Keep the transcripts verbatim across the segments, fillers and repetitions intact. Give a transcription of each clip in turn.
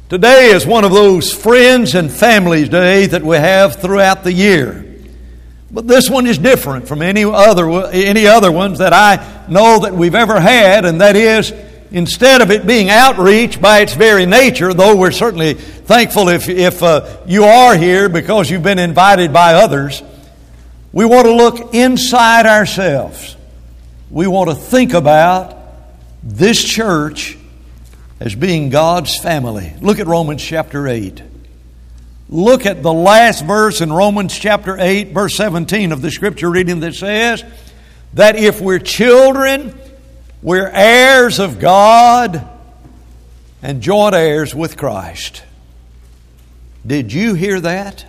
Today is one of those friends and family days that we have throughout the year. But this one is different from any other any other ones that I know that we've ever had, and that is, instead of it being outreach by its very nature, though we're certainly thankful if, if uh, you are here because you've been invited by others, we want to look inside ourselves. We want to think about this church as being God's family. Look at Romans chapter eight. Look at the last verse in Romans chapter eight, verse seventeen of the scripture reading that says that if we're children, we're heirs of God and joint heirs with Christ. Did you hear that?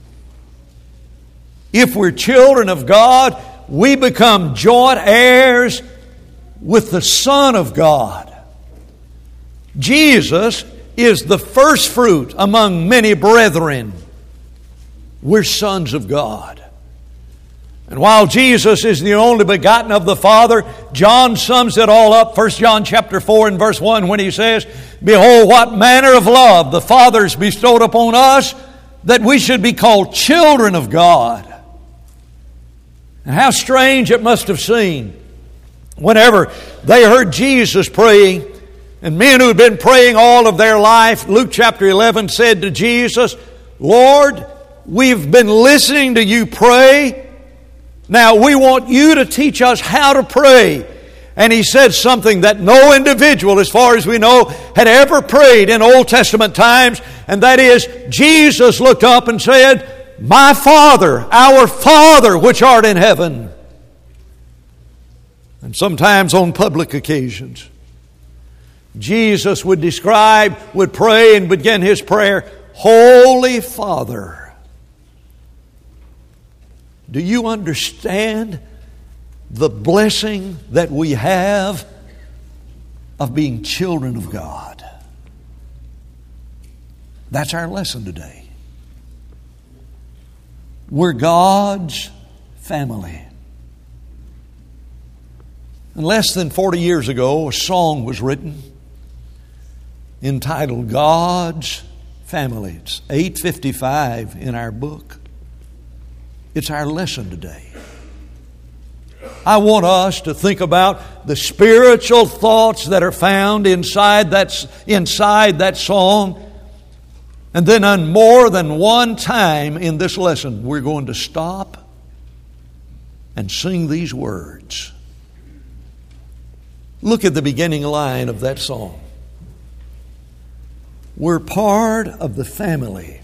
If we're children of God, we become joint heirs with the Son of God. Jesus is the first fruit among many brethren. We're sons of God. And while Jesus is the only begotten of the Father, John sums it all up, First John chapter four and verse one, when he says, "Behold, what manner of love the Father has bestowed upon us, that we should be called children of God." And how strange it must have seemed whenever they heard Jesus praying, and men who had been praying all of their life. Luke chapter eleven said to Jesus, "Lord, we've been listening to you pray. Now we want you to teach us how to pray." And he said something that no individual, as far as we know, had ever prayed in Old Testament times. And that is, Jesus looked up and said, "My Father, our Father, which art in heaven." And sometimes on public occasions, Jesus would describe, would pray and begin his prayer, "Holy Father." Do you understand the blessing that we have of being children of God? That's our lesson today. We're God's family. And less than forty years ago, a song was written entitled "God's Family." It's eight fifty-five in our book. It's our lesson today. I want us to think about the spiritual thoughts that are found inside that, inside that song. And then on more than one time in this lesson, we're going to stop and sing these words. Look at the beginning line of that song. We're part of the family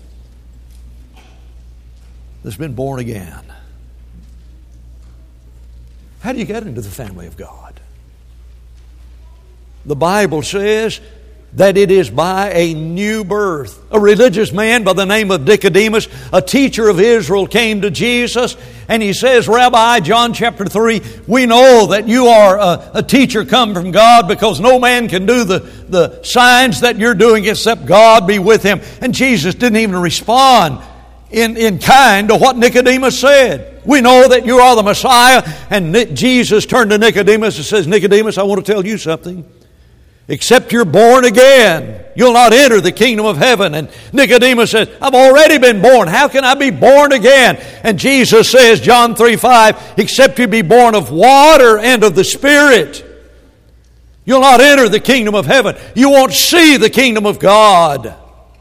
that's been born again. How do you get into the family of God? The Bible says that it is by a new birth. A religious man by the name of Nicodemus, a teacher of Israel, came to Jesus and he says, "Rabbi," John chapter three, "we know that you are a, a teacher come from God, because no man can do the, the signs that you're doing except God be with him." And Jesus didn't even respond in, in kind to what Nicodemus said. "We know that you are the Messiah." And Ni- Jesus turned to Nicodemus and says, "Nicodemus, I want to tell you something. Except you're born again, you'll not enter the kingdom of heaven." And Nicodemus says, "I've already been born. How can I be born again?" And Jesus says, John three five, "Except you be born of water and of the Spirit, you'll not enter the kingdom of heaven." You won't see the kingdom of God.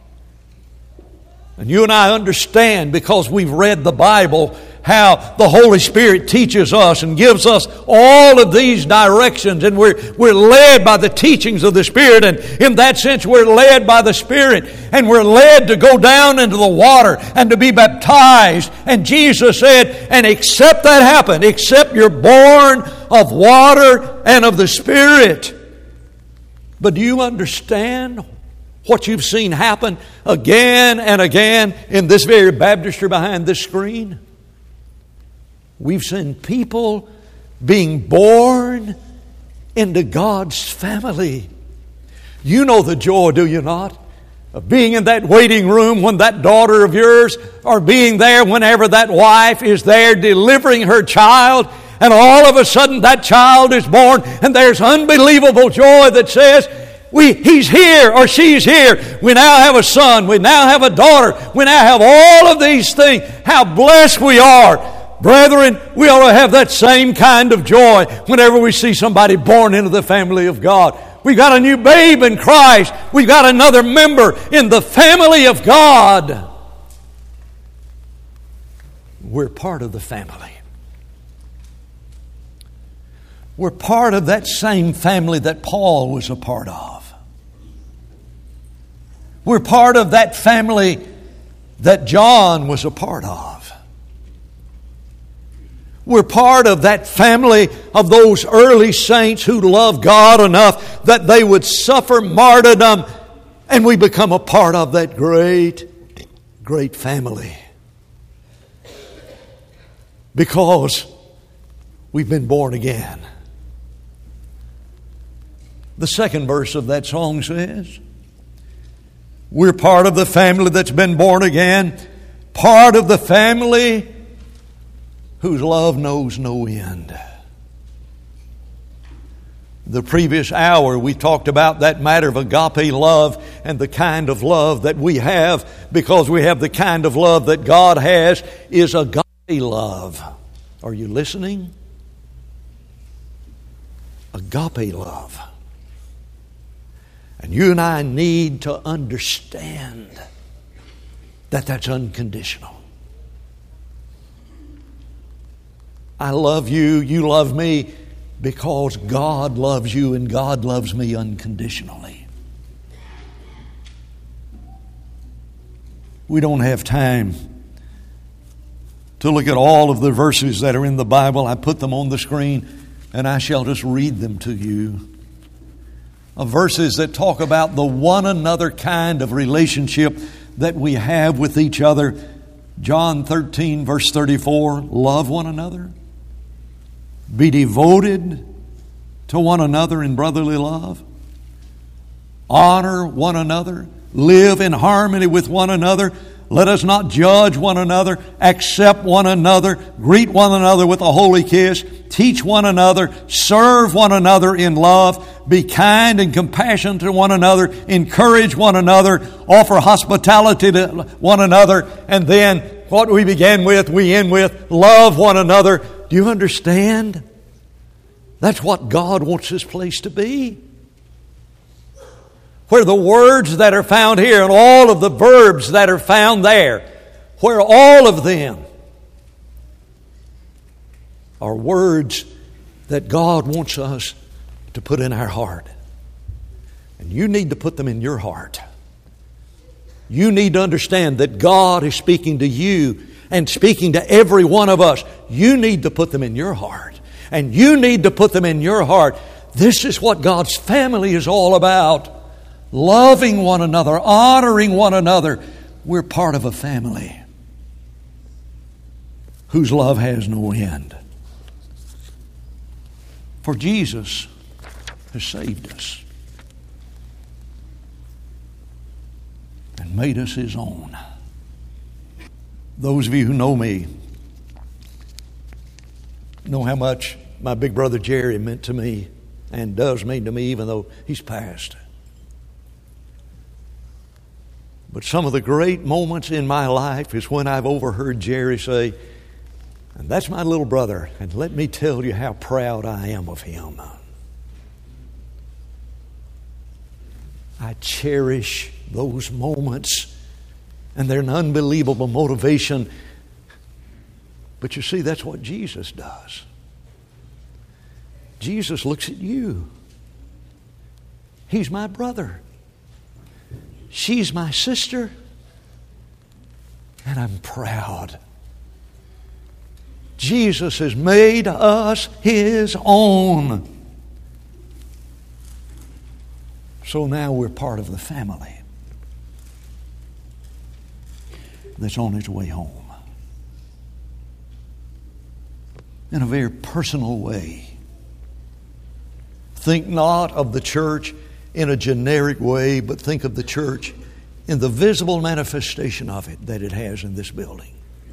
And you and I understand, because we've read the Bible, how the Holy Spirit teaches us and gives us all of these directions, and we're, we're led by the teachings of the Spirit, and in that sense we're led by the Spirit, and we're led to go down into the water and to be baptized. And Jesus said, "And except that happen, except you're born of water and of the Spirit." But do you understand what you've seen happen again and again in this very baptistry behind this screen? We've seen people being born into God's family. You know the joy, do you not, of being in that waiting room when that daughter of yours, or being there whenever that wife is there delivering her child, and all of a sudden that child is born, and there's unbelievable joy that says, we, he's here or she's here. We now have a son. We now have a daughter. We now have all of these things. How blessed we are. Brethren, we ought to have that same kind of joy whenever we see somebody born into the family of God. We've got a new babe in Christ. We've got another member in the family of God. We're part of the family. We're part of that same family that Paul was a part of. We're part of that family that John was a part of. We're part of that family of those early saints who loved God enough that they would suffer martyrdom, and we become a part of that great, great family. Because we've been born again. The second verse of that song says, we're part of the family that's been born again, part of the family whose love knows no end. The previous hour we talked about that matter of agape love and the kind of love that we have, because we have the kind of love that God has, is agape love. Are you listening? Agape love. And you and I need to understand that that's unconditional. I love you, you love me, because God loves you and God loves me unconditionally. We don't have time to look at all of the verses that are in the Bible. I put them on the screen and I shall just read them to you. Of verses that talk about the one another kind of relationship that we have with each other. John thirteen verse thirty-four, love one another. Be devoted to one another in brotherly love. Honor one another. Live in harmony with one another. Let us not judge one another. Accept one another. Greet one another with a holy kiss. Teach one another. Serve one another in love. Be kind and compassionate to one another. Encourage one another. Offer hospitality to one another. And then what we began with, we end with, love one another. Do you understand? That's what God wants this place to be. Where the words that are found here and all of the verbs that are found there, where all of them are words that God wants us to put in our heart. And you need to put them in your heart. You need to understand that God is speaking to you and speaking to every one of us. You need to put them in your heart. And you need to put them in your heart. This is what God's family is all about. Loving one another, honoring one another. We're part of a family whose love has no end. For Jesus has saved us and made us His own. Those of you who know me know how much my big brother Jerry meant to me and does mean to me, even though he's passed. But some of the great moments in my life is when I've overheard Jerry say, and that's my little brother, and let me tell you how proud I am of him. I cherish those moments, and they're an unbelievable motivation. But you see, that's what Jesus does. Jesus looks at you. He's my brother. She's my sister. And I'm proud. Jesus has made us His own. So now we're part of the family that's on its way home. In a very personal way. Think not of the church in a generic way, but think of the church in the visible manifestation of it that it has in this building.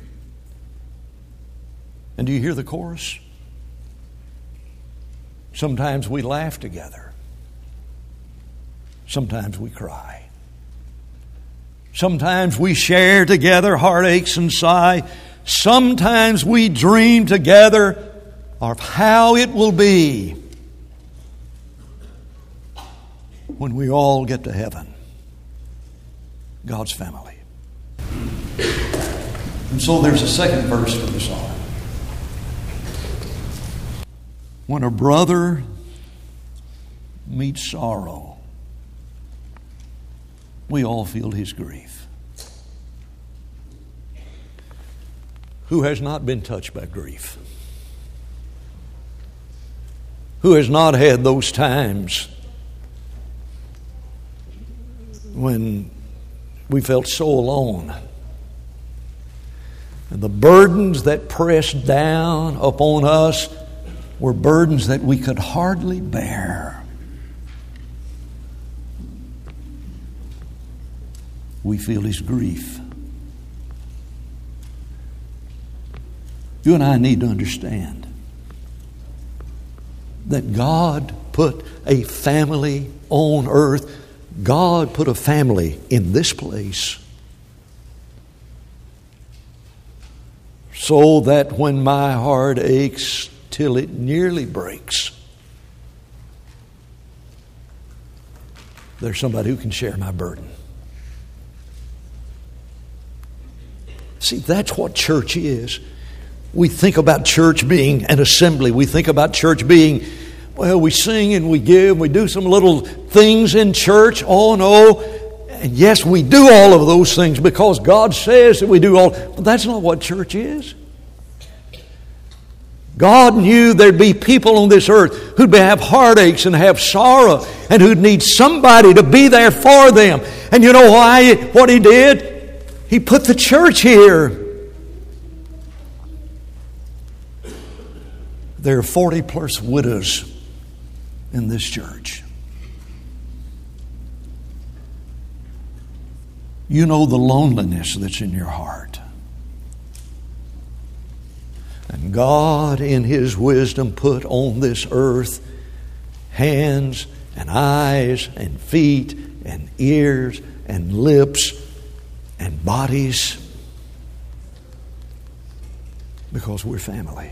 And do you hear the chorus? Sometimes we laugh together. Sometimes we cry. Sometimes we share together heartaches and sigh. Sometimes we dream together of how it will be when we all get to heaven, God's family. And so there's a second verse for the song. When a brother meets sorrow, we all feel his grief. Who has not been touched by grief? Who has not had those times when we felt so alone? And the burdens that pressed down upon us were burdens that we could hardly bear. We feel his grief. You and I need to understand that God put a family on earth. God put a family in this place so that when my heart aches till it nearly breaks, there's somebody who can share my burden. See, that's what church is. We think about church being an assembly. We think about church being, well, we sing and we give, we do some little things in church. Oh, no. And yes, we do all of those things because God says that we do all. But that's not what church is. God knew there'd be people on this earth who'd have heartaches and have sorrow and who'd need somebody to be there for them. And you know why? What He did? He put the church here. There are forty plus widows in this church. You know the loneliness that's in your heart. And God, in His wisdom, put on this earth hands and eyes and feet and ears and lips and bodies because we're family.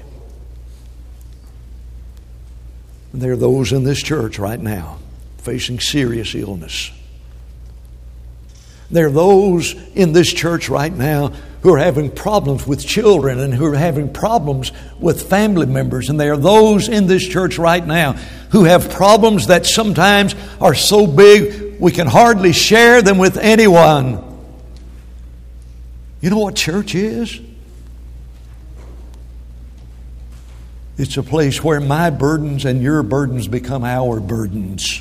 And there are those in this church right now facing serious illness. There are those in this church right now who are having problems with children and who are having problems with family members. And there are those in this church right now who have problems that sometimes are so big we can hardly share them with anyone. You know what church is? It's a place where my burdens and your burdens become our burdens.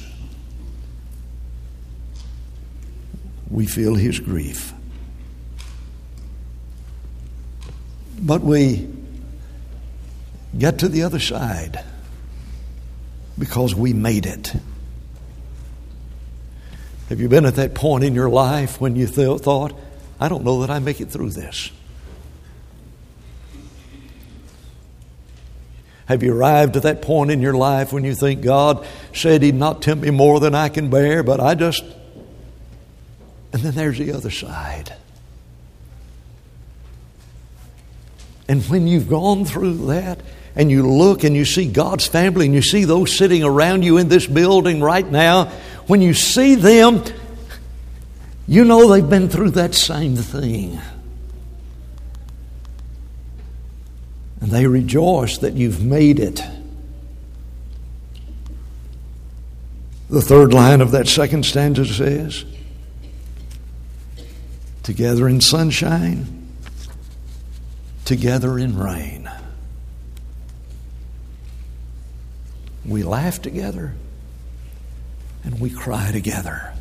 We feel His grief. But we get to the other side because we made it. Have you been at that point in your life when you th- thought, I don't know that I make it through this? Have you arrived at that point in your life when you think God said He'd not tempt me more than I can bear, but I just... And then there's the other side. And when you've gone through that and you look and you see God's family and you see those sitting around you in this building right now, when you see them, you know they've been through that same thing. And they rejoice that you've made it. The third line of that second stanza says, together in sunshine, together in rain. We laugh together and we cry together.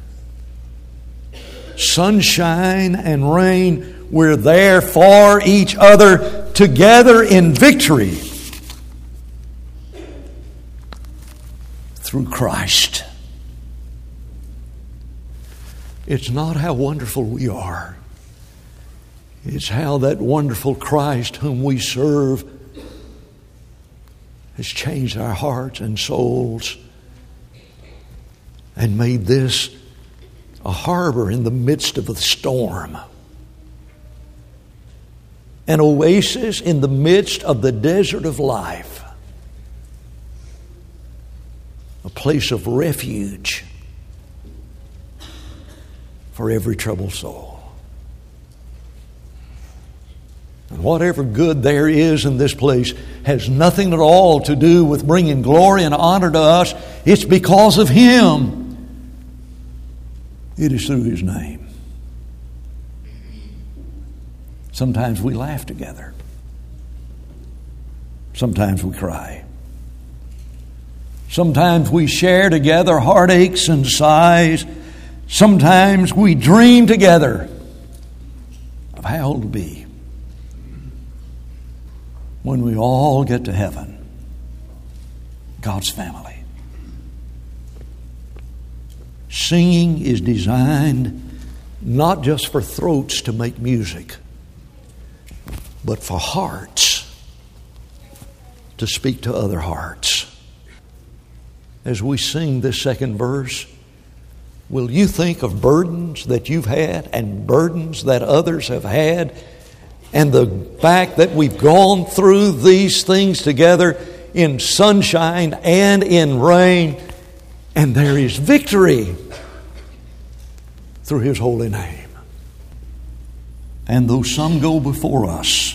Sunshine and rain, we're there for each other, together in victory through Christ. It's not how wonderful we are. It's how that wonderful Christ whom we serve has changed our hearts and souls and made this a harbor in the midst of the storm, an oasis in the midst of the desert of life, a place of refuge for every troubled soul. And whatever good there is in this place has nothing at all to do with bringing glory and honor to us. It's because of Him. It is through His name. Sometimes we laugh together. Sometimes we cry. Sometimes we share together heartaches and sighs. Sometimes we dream together of how it'll be when we all get to heaven, God's family. Singing is designed not just for throats to make music, but for hearts to speak to other hearts. As we sing this second verse, will you think of burdens that you've had and burdens that others have had, and the fact that we've gone through these things together in sunshine and in rain, and there is victory through His holy name. And though some go before us,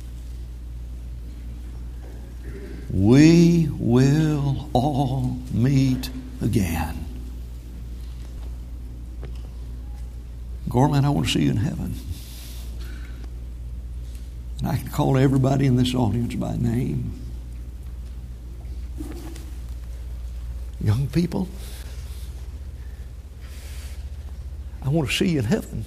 we will all meet again. Gorman, I want to see you in heaven. And I can call everybody in this audience by name. Young people, I want to see you in heaven.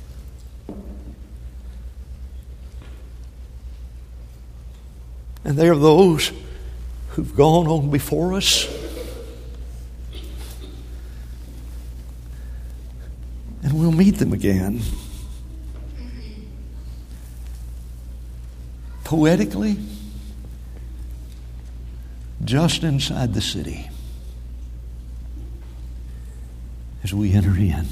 And there are those who've gone on before us. And we'll meet them again. Poetically, just inside the city, as we enter in.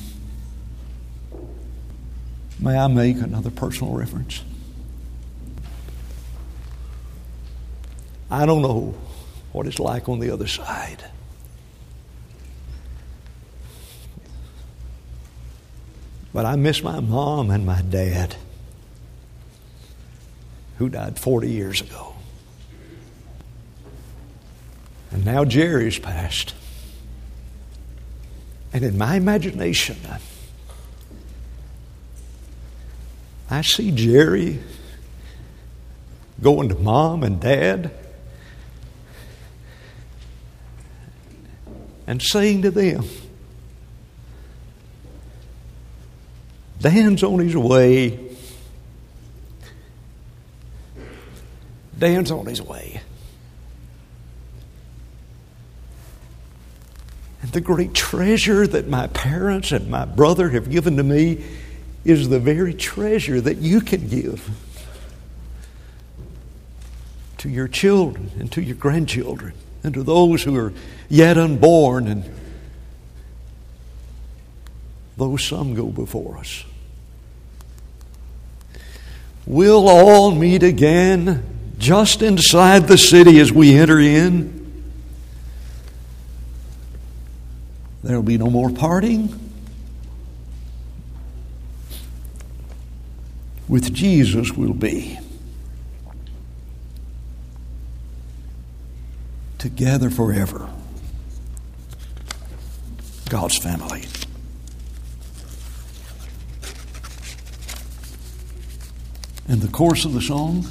May I make another personal reference? I don't know what it's like on the other side. But I miss my mom and my dad, who died forty years ago. And now Jerry's passed. And in my imagination, I see Jerry going to Mom and Dad and saying to them, Dan's on his way. Dan's on his way. And the great treasure that my parents and my brother have given to me is the very treasure that you can give to your children and to your grandchildren and to those who are yet unborn and those some go before us. We'll all meet again just inside the city as we enter in. There'll be no more parting. With Jesus we'll be together forever. God's family. And the chorus of the song,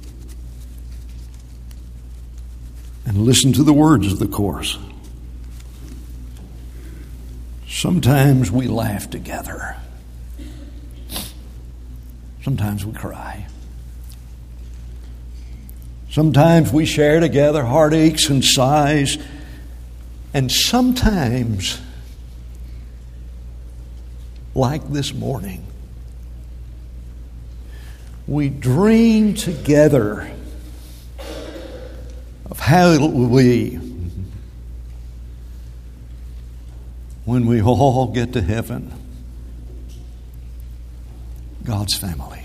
and listen to the words of the chorus. Sometimes we laugh together. Sometimes we cry. Sometimes we share together heartaches and sighs. And sometimes, like this morning, we dream together of how it will be when we all get to heaven. God's family.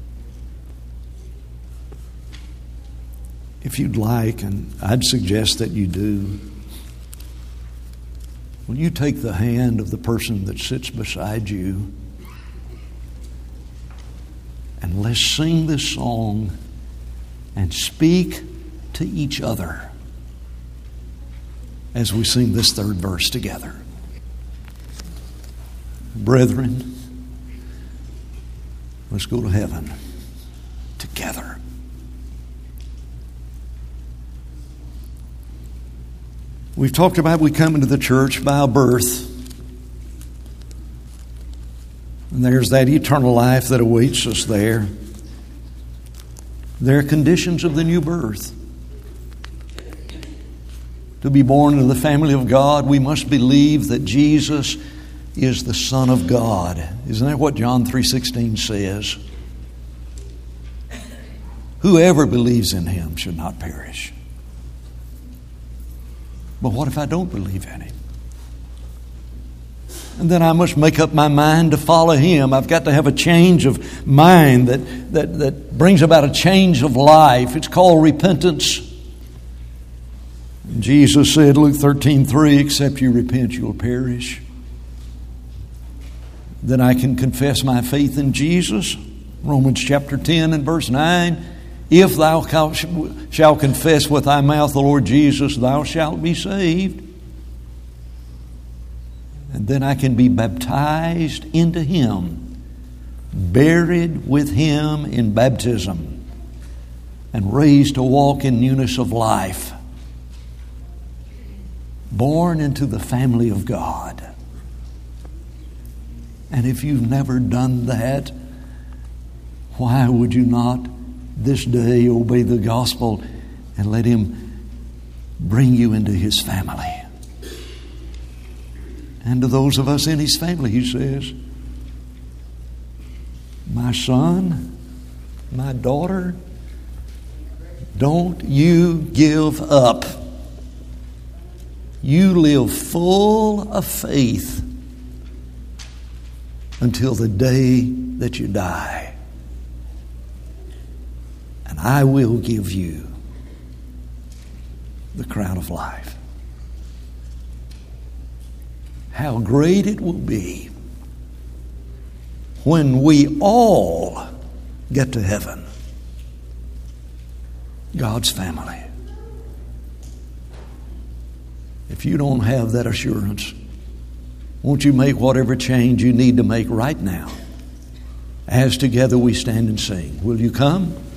If you'd like, and I'd suggest that you do, will you take the hand of the person that sits beside you and let's sing this song and speak to each other as we sing this third verse together. Brethren, let's go to heaven together. We've talked about we come into the church by a birth. And there's that eternal life that awaits us there. There are conditions of the new birth. To be born into the family of God, we must believe that Jesus is the Son of God. Isn't that what John three sixteen says? Whoever believes in Him should not perish. But what if I don't believe in Him? And then I must make up my mind to follow Him. I've got to have a change of mind that, that, that brings about a change of life. It's called repentance. And Jesus said, Luke thirteen three, except you repent, you'll perish. Then I can confess my faith in Jesus. Romans chapter ten and verse nine. If thou shalt confess with thy mouth the Lord Jesus, thou shalt be saved. And then I can be baptized into Him, buried with Him in baptism, and raised to walk in newness of life. Born into the family of God. And if you've never done that, why would you not this day obey the gospel and let Him bring you into His family? And to those of us in His family, He says, my son, my daughter, don't you give up. You live full of faith until the day that you die. And I will give you the crown of life. How great it will be when we all get to heaven. God's family. If you don't have that assurance, won't you make whatever change you need to make right now as together we stand and sing? Will you come?